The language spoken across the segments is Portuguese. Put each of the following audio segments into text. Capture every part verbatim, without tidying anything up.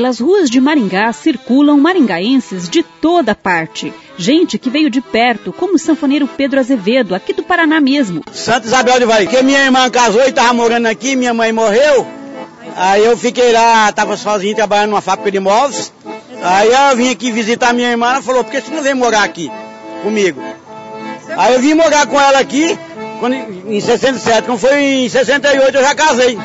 Pelas ruas de Maringá circulam maringaenses de toda parte. Gente que veio de perto, como o sanfoneiro Pedro Azevedo, aqui do Paraná mesmo. Santa Isabel de Vai, que minha irmã casou e estava morando aqui, minha mãe morreu. Aí eu fiquei lá, estava sozinho trabalhando numa fábrica de móveis. Aí eu vim aqui visitar minha irmã, ela falou, por que você não vem morar aqui comigo? Aí eu vim morar com ela aqui, quando, em sessenta e sete, quando foi em sessenta e oito eu já casei.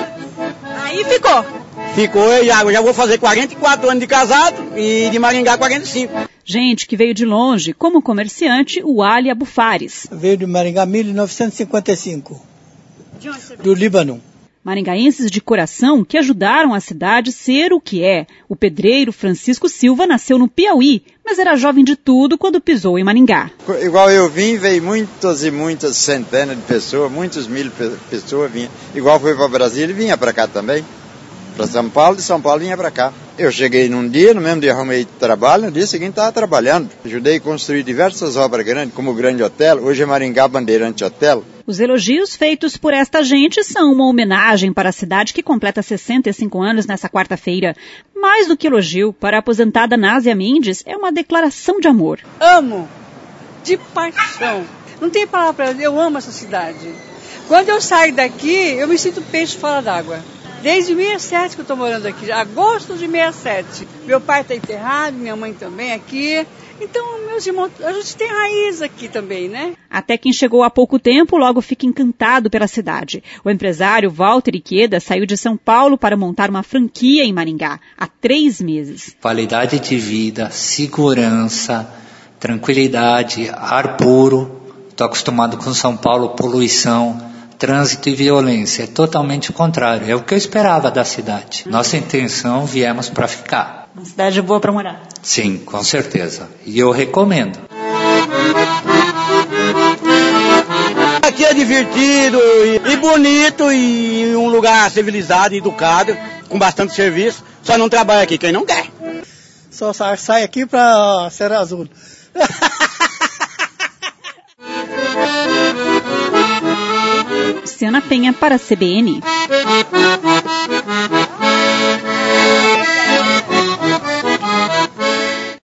Aí ficou? Ficou, eu já, eu já vou fazer quarenta e quatro anos de casado e de Maringá quarenta e cinco. Gente que veio de longe, como comerciante, o Ali Abufares. Veio de Maringá mil novecentos e cinquenta e cinco, do Líbano. Maringaenses de coração que ajudaram a cidade a ser o que é. O pedreiro Francisco Silva nasceu no Piauí, mas era jovem de tudo quando pisou em Maringá. Igual eu vim, veio muitas e muitas centenas de pessoas, muitas mil pessoas vinham. Igual foi para Brasília e vinha para cá também. Para São Paulo, de São Paulo vinha para cá. Eu cheguei num dia, no mesmo dia arrumei trabalho, no dia seguinte estava trabalhando. Ajudei a construir diversas obras grandes, como o Grande Hotel, hoje é Maringá Bandeirante Hotel. Os elogios feitos por esta gente são uma homenagem para a cidade que completa sessenta e cinco anos nessa quarta-feira. Mais do que elogio, para a aposentada Násia Mendes, é uma declaração de amor. Amo, de paixão. Não tem palavra para dizer, eu amo essa cidade. Quando eu saio daqui, eu me sinto peixe fora d'água. Desde sessenta e sete que eu estou morando aqui, agosto de sessenta e sete. Meu pai está enterrado, minha mãe também aqui. Então, meus irmãos, a gente tem raiz aqui também, né? Até quem chegou há pouco tempo logo fica encantado pela cidade. O empresário Walter Iqueda saiu de São Paulo para montar uma franquia em Maringá há três meses. Qualidade de vida, segurança, tranquilidade, ar puro. Estou acostumado com São Paulo, poluição, trânsito e violência. É totalmente o contrário. É o que eu esperava da cidade. Nossa intenção, viemos para ficar. Uma cidade boa para morar. Sim, com certeza. E eu recomendo. Aqui é divertido e, e bonito e um lugar civilizado e educado, com bastante serviço. Só não trabalha aqui quem não quer. Só sai aqui para Serra Azul. Luciana Penha para a C B N.